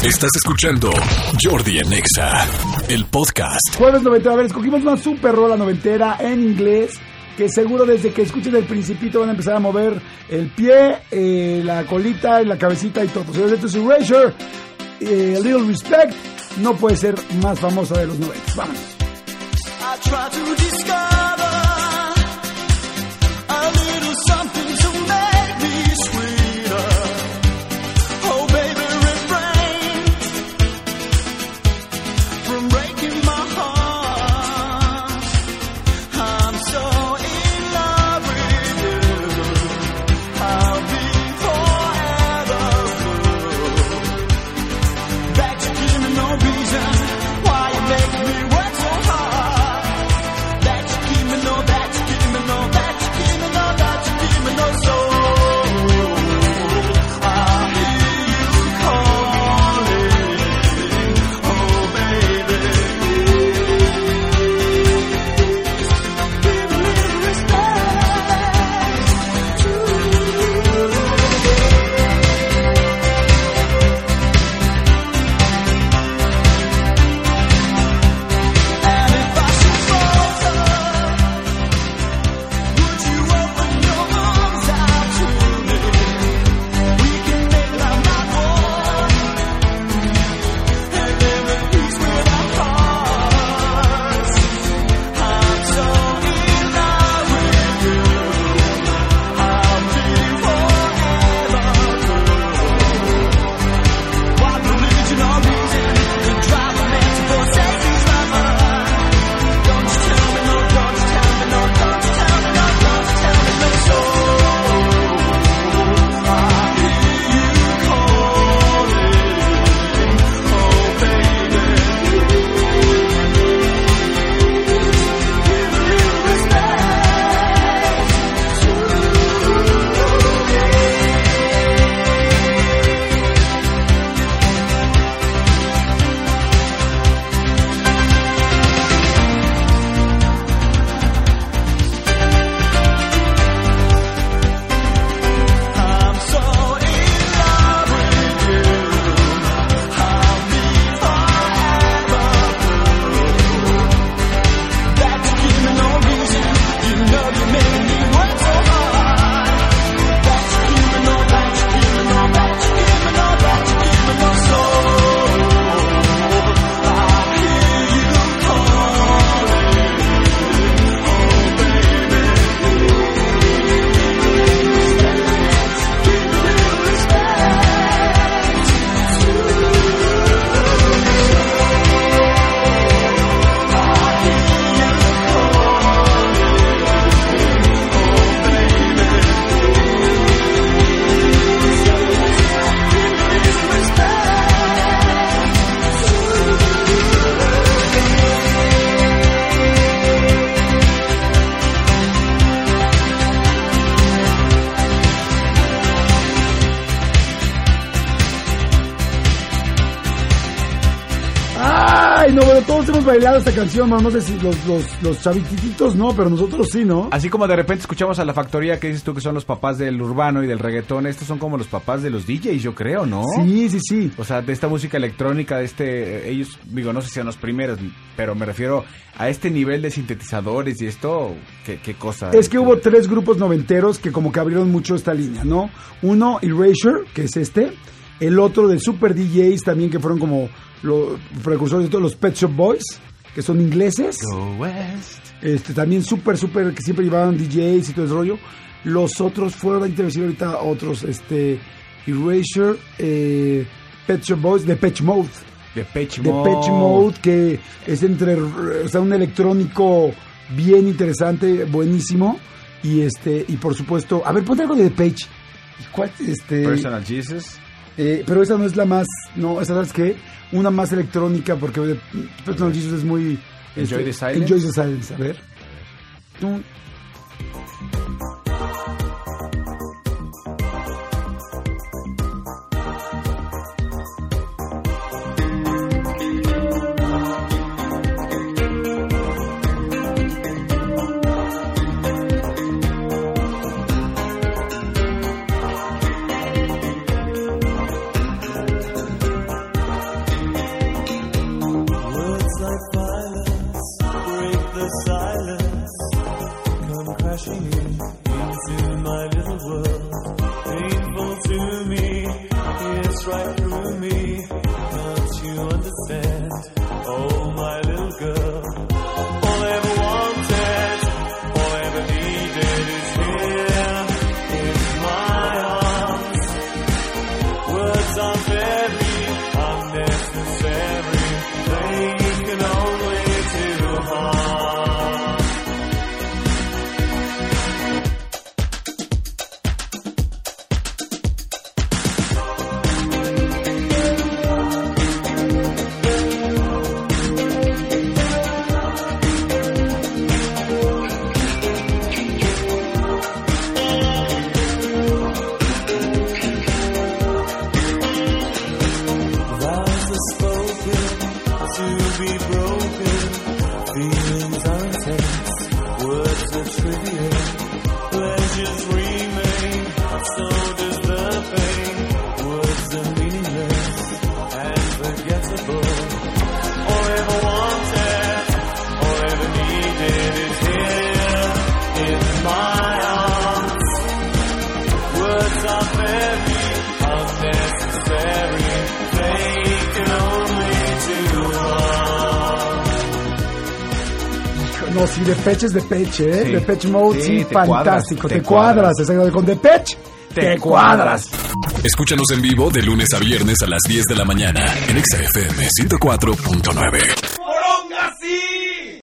Estás escuchando Jordi en Exa, el podcast. Jueves noventero. A ver, escogimos una super rola noventera en inglés que seguro desde que escuchen El Principito van a empezar a mover el pie, la colita, la cabecita y todo. Señores, esto es Erasure, Little Respect. No puede ser más famosa de los 90. Vámonos. I try to discover a little something to make me sweeter. Oh baby, refrain from breaking my heart. I'm so in love with you. I'll be forever blue. That you give me no reason why you make me work so hard. No, bueno, todos hemos bailado esta canción, no sé si los chavititos no, pero nosotros sí, ¿no? Así como de repente escuchamos a La Factoría, que dices tú que son los papás del urbano y del reggaetón, estos son como los papás de los DJs, yo creo, ¿no? Sí. O sea, de esta música electrónica, ellos, digo, no sé si sean los primeros, pero me refiero a este nivel de sintetizadores y esto, ¿qué cosa? Es que hubo 3 grupos noventeros que como que abrieron mucho esta línea, ¿no? Uno, Erasure, que es el otro de Super DJs también, que fueron como los precursores de todos los Pet Shop Boys, que son ingleses. Go West. También súper, que siempre llevaban DJs y todo ese rollo. Los otros fueron a intervenir ahorita otros, Erasure, Pet Shop Boys, Depeche Mode. Depeche Mode, que es un electrónico bien interesante, buenísimo. Y por supuesto, a ver, ponte algo de Depeche. ¿Cuál? Personal Jesus. Pero esa no es la más, no, esa es que una más electrónica, porque Personal Jesus es muy Enjoy the Silence. Enjoy the Silence, a ver. spoken to be broken. Feelings are intense, words are trivial. Pleasures remain, so does the pain. Words are meaningless and forgettable. All ever wanted, all ever needed is here in my arms. Words are very unnecessary, they can only do harm. No, sí, Depeche es Depeche, ¿eh? Sí. Depeche Mode, sí, te fantástico. cuadras, Te cuadras, exacto. Con Depeche, te cuadras. Escúchanos en vivo de lunes a viernes a las 10 de la mañana en XFM 104.9.